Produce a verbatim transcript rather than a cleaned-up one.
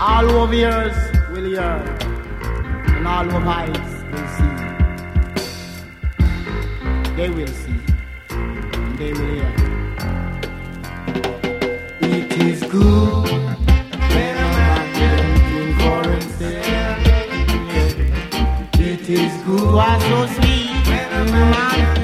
All over ears will hear, and all over eyes will see. They will see, and they will hear. It is good when a man drinking for himself. It is good, was so sweet when a man